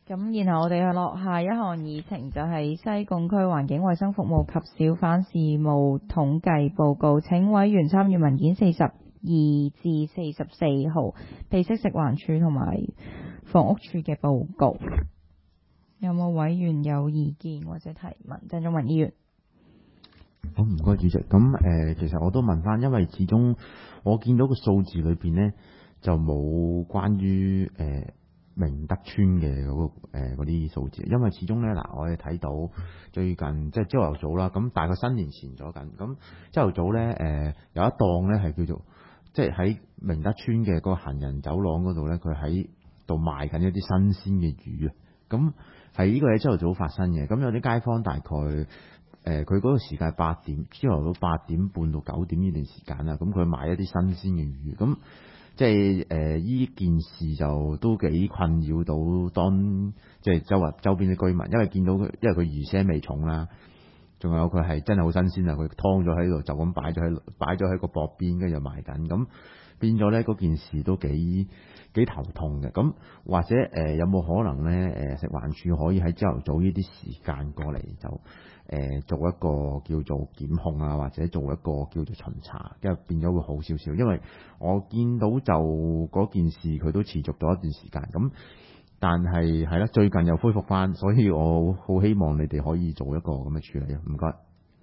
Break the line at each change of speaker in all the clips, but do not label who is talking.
咁然後我哋落下一項議程就係西貢區環境衛生服務及小販事務統計報告，請委員參與文件42至44號，備悉食環署同埋房屋署嘅報告。有冇委員有意見或者提問？鄭仲文議員。
好，唔該主席。咁其實我都問翻，因為始終我見到個數字裏邊呢，就冇關於明德村嘅嗰啲數字，因為始終呢，嗱，我哋睇到最近即係朝頭早啦，咁大概新年前咗緊，咁朝頭早呢，有一檔呢係叫做即係喺明德村嘅個行人走廊嗰度呢，佢喺度賣緊一啲新鮮嘅魚啊，咁係呢個喺朝頭早發生嘅，咁有啲街坊大概佢嗰個時間8點，朝頭早8點半到9點呢段時間啦，咁佢買一啲新鮮嘅魚，咁即係依件事就都幾困擾到當即係周邊啲居民，因為見到佢，因為佢魚腥味重啦，仲有佢係真係好新鮮啊，佢劏咗喺度就咁擺咗喺個膊邊，跟住就賣緊，咁變咗咧嗰件事都幾頭痛嘅。咁或者有冇可能咧食環署可以喺朝頭早呢啲時間過嚟就做一個叫做檢控啊，或者做一個叫做巡查，因為變咗會好少少。因為我見到就嗰件事佢都持續咗一段時間，咁但係係啦，最近又恢復翻，所以我好希望你哋可以做一個咁嘅處理啊。唔該。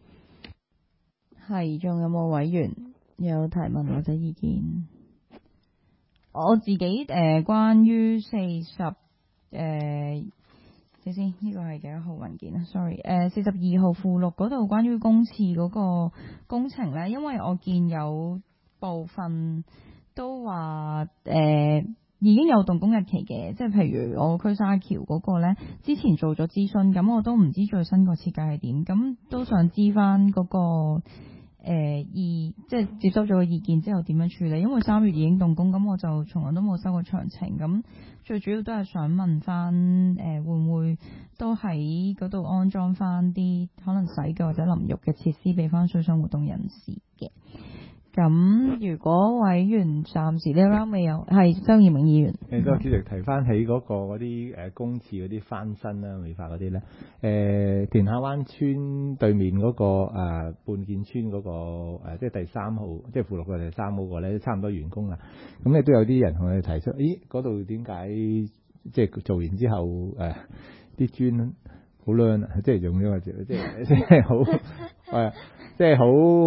係，仲有冇委員有提問或者意見？我自己關於睇先，呢個係幾多號文件啊 ？sorry， 42號附錄嗰度關於公廁嗰個工程呢，因為我見有部分都話已經有動工日期嘅，即係譬如我區沙橋嗰個呢，之前做咗諮詢，咁我都唔知最新個設計係點，咁都想知翻嗰個即係接收咗個意見之後點樣處理，因為3月已經動工，咁我就從來都冇收過詳情，咁最主要都係想問翻會唔會都喺嗰度安裝翻啲可能洗腳或者淋浴嘅設施俾翻水上活動人士嘅。咁如果委員暫時呢一 round 未有，係張耀明議員。
多主席提翻起嗰啲公廁嗰啲翻新啦、美化嗰啲咧，田下灣村對面嗰、半建村嗰、即係第3號，即係附錄嘅第3號嗰個咧，差唔多完工啦。咁咧都有啲人同我哋提出，咦，嗰度點解即係做完之後啲磚好靚啊？即係用咗個字，即係好即係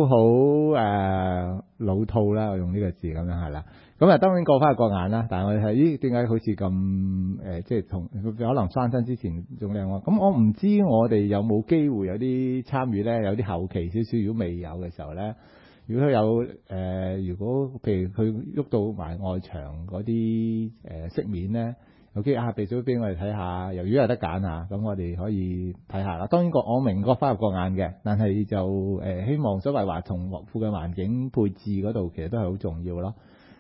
好老套啦，我用呢個字咁樣係啦。咁啊當然過翻個眼啦，但係我哋係點解好似咁即係同可能翻新之前仲靚喎？咁我唔知我哋有冇機會有啲參與咧，有啲後期少少，如果未有嘅時候咧，如果有如果譬如佢喐到埋外牆嗰啲飾面咧。OK 俾咗俾我哋睇下，由於有得揀啊，咁我哋可以睇下啦。當然我明個花入個眼嘅，但係就希望所謂話同附近環境配置嗰度其實都係好重要咯。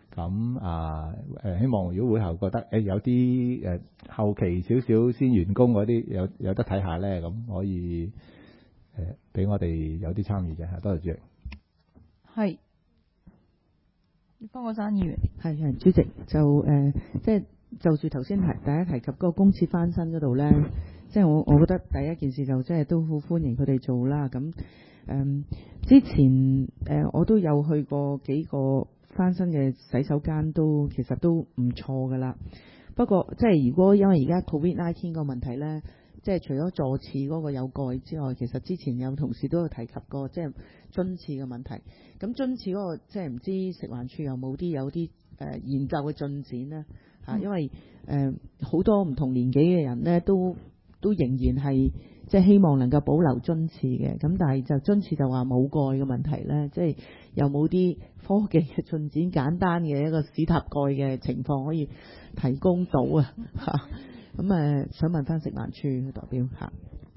咁希望如果會後覺得有啲後期少少先完工嗰啲有得睇下咧，咁可以俾我哋有啲參與嘅。多謝主席。
係方國珊議員。
係主席就即係。就住頭先大家提及嗰個公廁翻新嗰度呢，即係我覺得第一件事就即係都好歡迎佢哋做啦。咁之前我都有去過幾個翻新嘅洗手間，都其實都唔錯噶啦。不過即係如果因為而家 COVID-19 個問題呢，即係除咗座廁嗰個有蓋之外，其實之前有同事都有提及過即係樽廁嘅問題。咁樽廁嗰個即係唔知食環署有啲研究嘅進展呢？因為好多唔同年紀嘅人呢，都仍然係即係希望能夠保留樽廁嘅，咁但係就樽廁就話冇蓋嘅問題呢，即係又冇啲科技嘅進展，簡單嘅一個屎塔蓋嘅情況可以提供到啊嚇。咁想問翻食環署嘅代表嚇。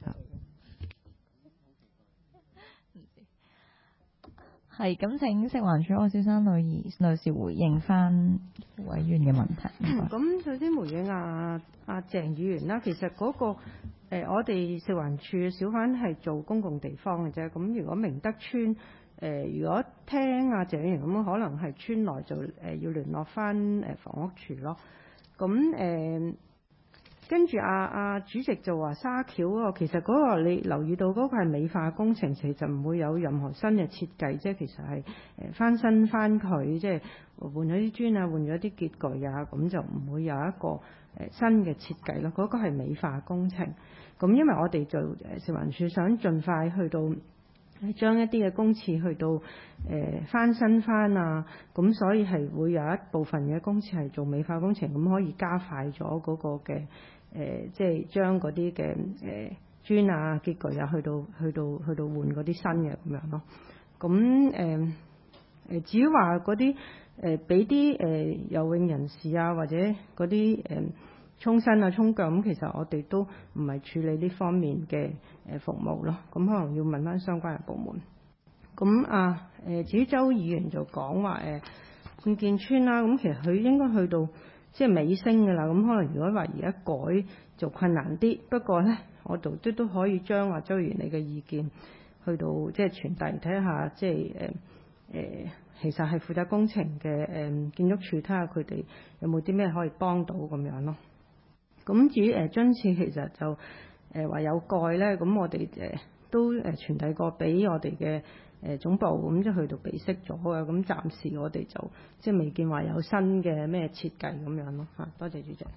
係咁，請食環署柯小珊女士回應翻委員嘅問題。
咁首先回應阿鄭議員啦，其實嗰個我哋食環署小販係做公共地方嘅啫。咁如果明德村如果聽阿鄭議員咁，可能係村內就要聯絡翻房屋署咯。咁跟住主席就話沙橋嗰個，其實嗰個你留意到嗰個係美化工程，其實唔會有任何新嘅設計，即係其實係翻新翻佢，即係換咗啲磚啊，換咗啲結具啊，咁就唔會有一個新嘅設計咯。嗰個係美化工程。咁因為我哋就食環署想盡快去到將一啲嘅公廁去到翻新翻啊，咁所以係會有一部分嘅公廁係做美化工程，咁可以加快咗嗰個嘅即係將嗰啲嘅磚啊結具啊去到換嗰啲新嘅咁樣咯。咁至於話嗰啲俾啲游泳人士啊或者嗰啲沖身啊、沖腳咁，其實我哋都唔係處理呢方面嘅服務咯。咁可能要問翻相關嘅部門。咁至於周議員就講話半建村啦，咁其實佢應該去到即係尾聲㗎啦。咁可能如果話而家改就困難啲，不過咧我度都可以將話周議員你嘅意見去到即係傳遞睇下，即係其實係負責工程嘅建築署睇下佢哋有冇啲咩可以幫到咁樣咯。咁至於津廁其實就話有蓋咧，咁我哋都傳遞過俾我哋嘅總部，咁即係去到備悉咗嘅。咁暫時我哋就即係未見話有新嘅咩設計咁樣咯嚇。多謝主席。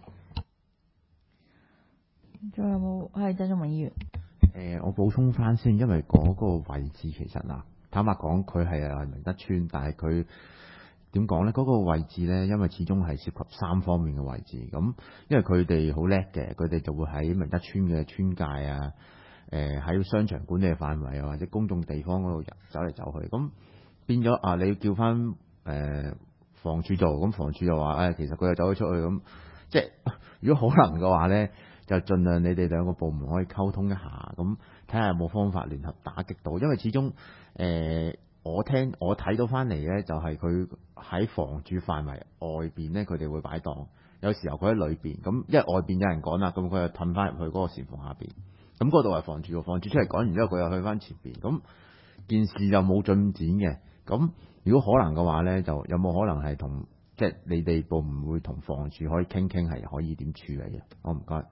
仲有冇係曾俊文議員？
我補充翻先，因為嗰個位置其實坦白講佢係明德村，但係佢點講呢？嗰個位置呢，因為始終係涉及三方面嘅位置。咁因為佢哋好叻嘅，佢哋就會喺明德村嘅村界啊，喺商場管理嘅範圍啊，或者公眾地方嗰度走嚟走去。咁變咗你要叫翻房署做，咁房署就話其實佢又走咗出去。咁即係如果可能嘅話呢，就盡量你哋兩個部門可以溝通一下，咁睇下有冇方法聯合打擊到。因為始終我睇到翻嚟呢，就係佢喺房署範圍外邊呢，佢哋會擺檔。有時候佢喺裏邊，咁因為外邊有人趕啦，咁佢就褪翻入去嗰個簷篷下邊。咁嗰度係房署，房署出嚟趕完之後，佢又去翻前邊。咁件事就冇進展嘅。咁如果可能嘅話呢，就有冇可能係同即係你哋部門會同房署可以傾傾，係可以點處理嘅？我唔該。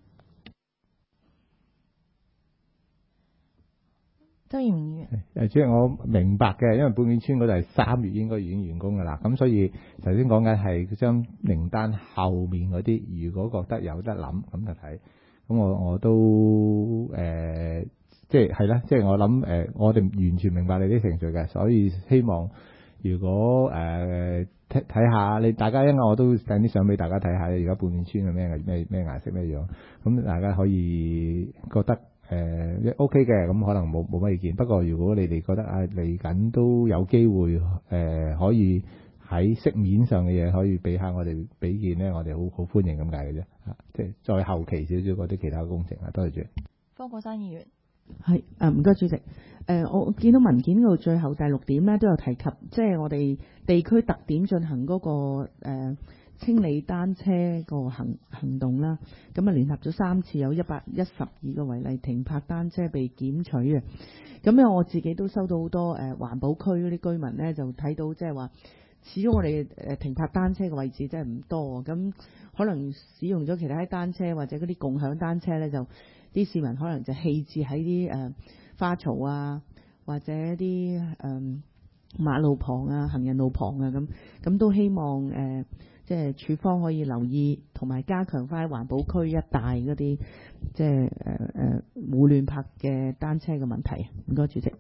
周議員，
即係我明白嘅，因為半建村嗰度係3月應該已經完工㗎啦。咁所以頭先講緊係將名單後面嗰啲，如果覺得有得諗，咁就睇。咁我都即係啦，即係我諗我哋完全明白你啲程序嘅，所以希望如果睇下你大家，因為我都掟啲相俾大家睇下，而家半建村係咩顏色咩樣，咁大家可以覺得。OK 嘅，咁可能冇乜意見。不過如果你哋覺得嚟緊都有機會可以喺飾面上嘅嘢可以俾下我哋俾意見咧，我哋好歡迎咁解嘅啫。即係再後期少少嗰啲其他工程啊，多謝主席。
方國珊議員
係唔該主席。我見到文件嗰度最後第6點咧都有提及，即係我哋地區特點進行嗰個清理單車個行動啦，咁聯合咗3次，有112個違例停泊單車被檢取嘅。咁我自己都收到好多環保區嗰啲居民咧，就睇到即係話，始終我哋停泊單車嘅位置真係唔多，咁可能使用咗其他單車或者嗰啲共享單車咧，就啲市民可能就棄置喺啲花槽啊，或者啲馬路旁啊、行人路旁啊，咁都希望即係署方可以留意，同埋加強翻環保區一帶嗰啲即係胡亂泊嘅單車嘅問題。唔該，主席。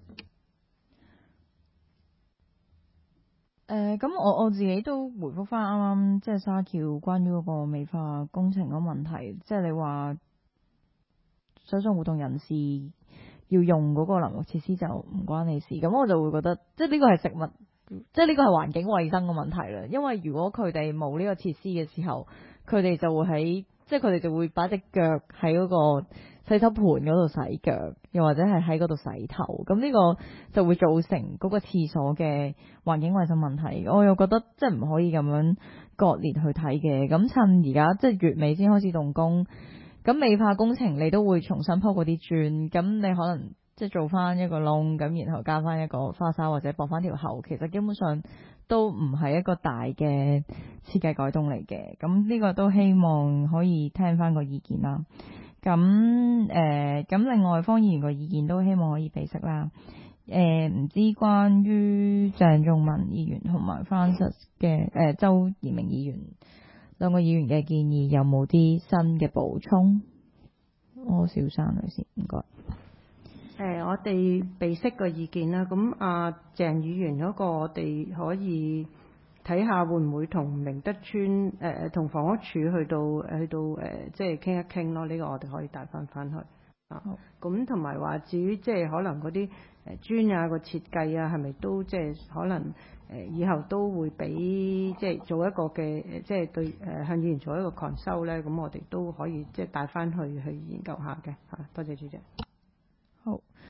咁我自己都回覆翻啱啱即係沙橋關於嗰個美化工程嗰個問題，即係你話水上活動人士要用嗰個淋浴設施就唔關你事，咁我就會覺得即係呢個係食物。即係呢個係環境衛生嘅問題啦，因為如果佢哋冇呢個設施嘅時候，佢哋就會佢哋就會擺隻腳喺嗰個洗手盆嗰度洗腳，又或者係喺嗰度洗頭，咁呢個就會造成嗰個廁所嘅環境衛生問題。我又覺得即係唔可以咁樣割裂去睇嘅。咁趁而家即係月尾先開始動工，咁美化工程你都會重新鋪嗰啲磚，咁你可能。即係做翻一個窿，咁然後加翻一個花灑或者駁翻條喉，其實基本上都唔係一個大嘅設計改動嚟嘅。咁呢個都希望可以聽翻個意見啦。咁另外方議員個意見都希望可以俾息啦。唔知關於鄭仲文議員同埋 Francis 嘅周延明議員兩個議員嘅建議有冇啲新嘅補充？柯小珊女士，唔該。
我哋備悉個意見啦，咁鄭議員嗰個我哋可以睇下會唔會同明德村同房屋署去到即係傾一傾咯，呢個我哋可以帶翻去啊。咁同埋話至於即係可能嗰啲磚啊個設計啊，係咪都即係可能以後都會俾即係做一個嘅即係對向議員做一個 consult 咧，咁我哋都可以即係帶翻去研究下嘅嚇。多謝主席。